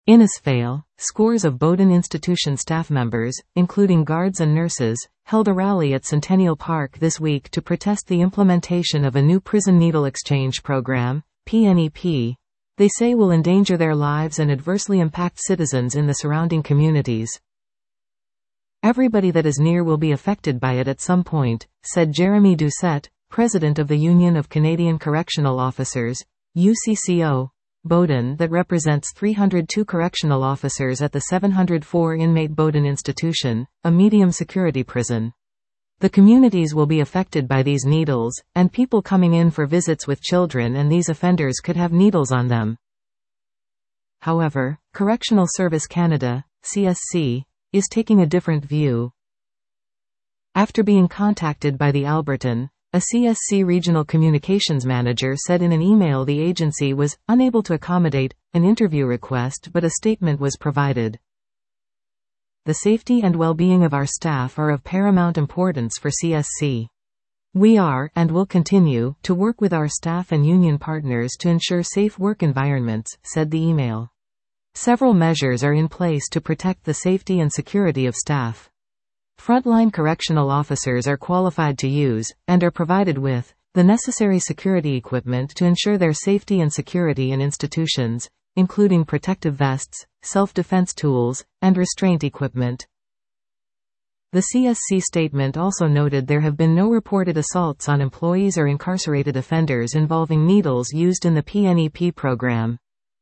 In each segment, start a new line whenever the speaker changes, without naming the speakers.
Innisfail, scores of Bowdoin Institution staff members, including guards and nurses, held a rally at Centennial Park this week to protest the implementation of a new prison needle exchange program, PNEP, they say will endanger their lives and adversely impact citizens in the surrounding communities. Everybody that is near will be affected by it at some point, said Jeremy Doucette, president of the Union of Canadian Correctional Officers, UCCO, Bowdoin, that represents 302 correctional officers at the 704-inmate Bowdoin Institution, a medium-security prison. The communities will be affected by these needles, and people coming in for visits with children and these offenders could have needles on them. However, Correctional Service Canada, CSC, is taking a different view. After being contacted by the Alberton, a CSC regional communications manager said in an email the agency was unable to accommodate an interview request, but a statement was provided. The safety and well-being of our staff are of paramount importance for CSC. We are, and will continue, to work with our staff and union partners to ensure safe work environments, said the email. Several measures are in place to protect the safety and security of staff. Frontline correctional officers are qualified to use, and are provided with, the necessary security equipment to ensure their safety and security in institutions, including protective vests, self-defense tools, and restraint equipment. The CSC statement also noted there have been no reported assaults on employees or incarcerated offenders involving needles used in the PNEP program.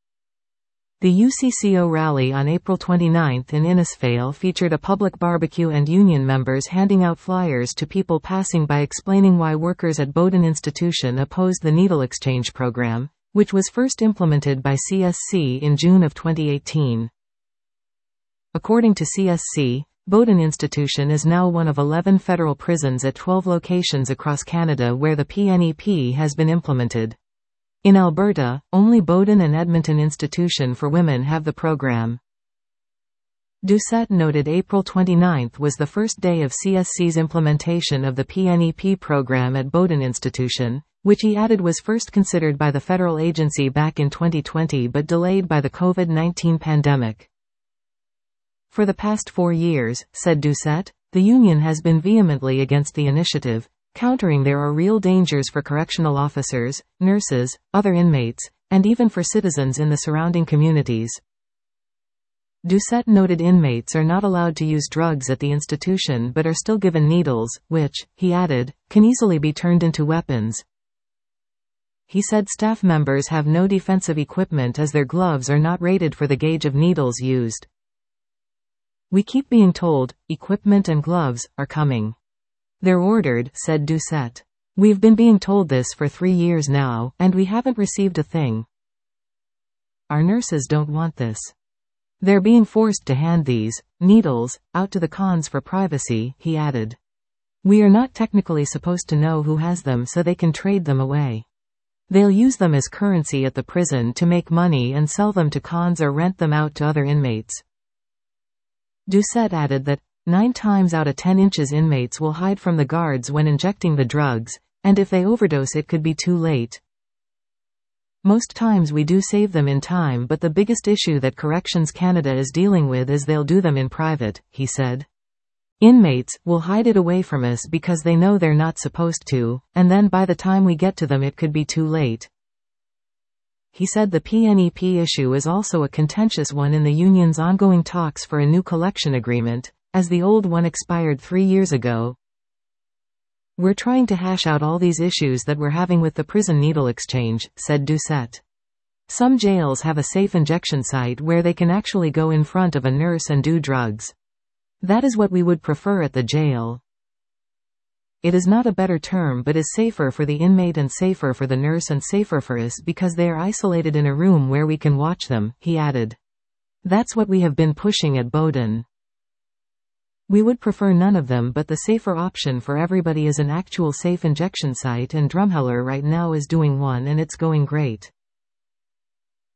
The UCCO rally on April 29 in Innisfail featured a public barbecue and union members handing out flyers to people passing by explaining why workers at Bowdoin Institution opposed the needle exchange program, which was first implemented by CSC in June of 2018. According to CSC, Bowdoin Institution is now one of 11 federal prisons at 12 locations across Canada where the PNEP has been implemented. In Alberta, only Bowdoin and Edmonton Institution for Women have the program. Doucette noted April 29 was the first day of CSC's implementation of the PNEP program at Bowdoin Institution, which he added was first considered by the federal agency back in 2020 but delayed by the COVID-19 pandemic. For the past 4 years, said Doucette, the union has been vehemently against the initiative, countering there are real dangers for correctional officers, nurses, other inmates, and even for citizens in the surrounding communities. Doucette noted inmates are not allowed to use drugs at the institution but are still given needles, which, he added, can easily be turned into weapons. He said staff members have no defensive equipment as their gloves are not rated for the gauge of needles used. We keep being told, equipment and gloves are coming. They're ordered, said Doucette. We've been being told this for 3 years now, and we haven't received a thing. Our nurses don't want this. They're being forced to hand these needles out to the cons for privacy, he added. We are not technically supposed to know who has them so they can trade them away. They'll use them as currency at the prison to make money and sell them to cons or rent them out to other inmates. Doucette added that 9 times out of 10 inmates will hide from the guards when injecting the drugs, and if they overdose it could be too late. Most times we do save them in time, but the biggest issue that Corrections Canada is dealing with is they'll do them in private, he said. Inmates will hide it away from us because they know they're not supposed to, and then by the time we get to them it could be too late. He said the PNEP issue is also a contentious one in the union's ongoing talks for a new collection agreement, as the old one expired 3 years ago. We're trying to hash out all these issues that we're having with the prison needle exchange, said Doucette. Some jails have a safe injection site where they can actually go in front of a nurse and do drugs. That is what we would prefer at the jail. It is not a better term but is safer for the inmate and safer for the nurse and safer for us because they are isolated in a room where we can watch them, he added. That's what we have been pushing at Bowdoin. We would prefer none of them, but the safer option for everybody is an actual safe injection site, and Drumheller right now is doing one and it's going great.